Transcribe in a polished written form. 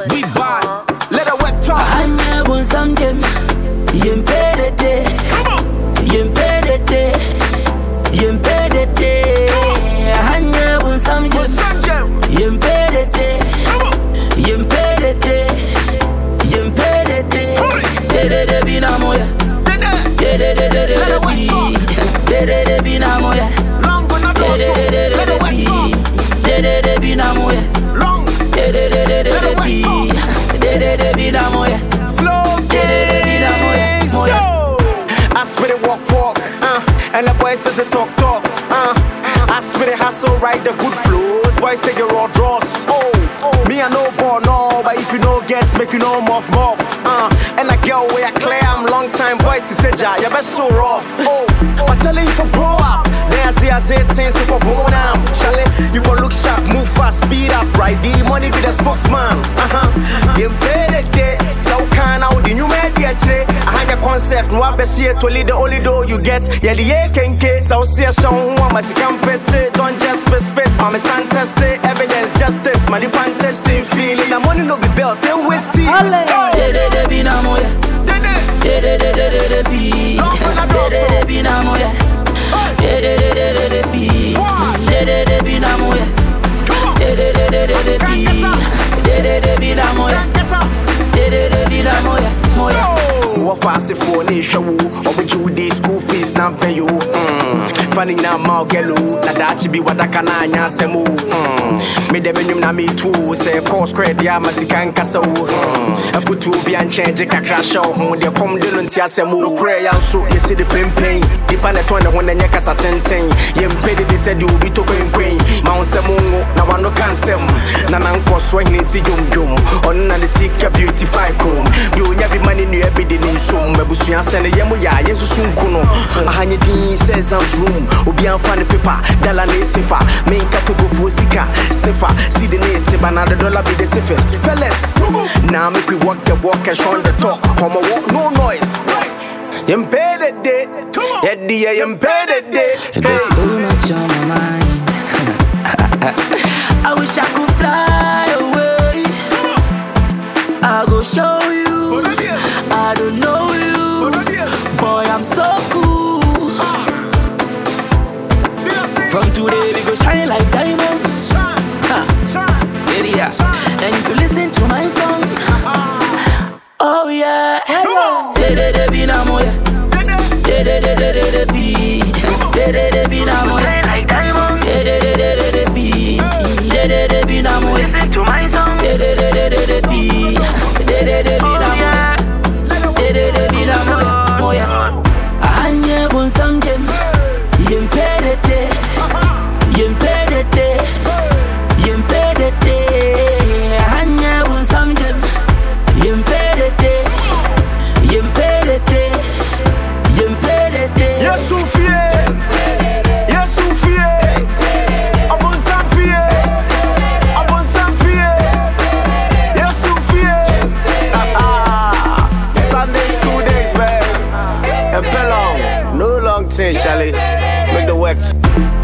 We bad. Let her work talk. I never some gem. Yempedete. Yempedete. Yempedete. I never some gem. Yempedete. Yempedete. Yempedete. Dede bina moya. Dede bina moya. Long but not also. Let her work talk. Dede bina moya. Long. Dede bina moya. Flow gaze. I spit it walk. And the boys says it talk. I spit it hustle, write the good flows. Boys take your raw draws. Me I no ball, no. But if you no get, make you no muff. And I girl where I clear, I'm long time boys to say ja, you best so rough. But telling you for grow up. Then I say things for bone arm. Charlie, you for look sharp, move fast, speed up, right? The money be the spokesman. You better day. So can out the new media today. I had a concept, no best year to lead the only door you get. Yeah, the AKK. So see a show who am as compete. Don't just spit. I'm a fantastic evidence, justice, money fantastic feeling. The money no be built, and wasted. Dede bina moya. Dede bina moya. Dede bina moya. What fast for a show? Or would you do school fees not pay you? Funny now, Malgelo. Nadachi be what I can semu. Made them in me too. Say, course credit, ya Masikan Castle. I put to be unchanged, a crash out when they come down and see us a move. Prayer, so you see the pain. The planet when the neck as a 10. You paid it, they said you will be talking queen. Mount Samungo, now I no cancel. Nananko swing in Sijum. On the sick, beautify room. You never money in your everyday in some. Babusian send a Yamuya, yes, soon Kuno. A hundred says I'm room. Obian funny paper, Dalane Sifa. Make a to go for Sika. Sifa, see the native, another dollar be the safest. Fellas, now make we walk the walk and show the talk. Homo walk, no noise. Impeded day, Eddie, impeded day. There's so much on my mind. I wish I could fly away. I go show you. I don't know you, boy. I'm so cool. From today we go shine like diamonds. Yeah. And if you listen to my song, oh yeah. Dede bina moya. Dede bina moya. Shine like diamonds. Dede bina moya. Listen to my song. Dede bina moya. Dede bina moya. Anya bon samjem. Yempedete. Yempedete. Yempedete. Anya bon samjem. Yempedete. Yempedete. Yempedete. Yes, Sophie. Yes, Sophie. Abon Sophie. Abon Sophie. Yes, Sophie. Sunday school days, man. And no long thing, Charlie. Make the work.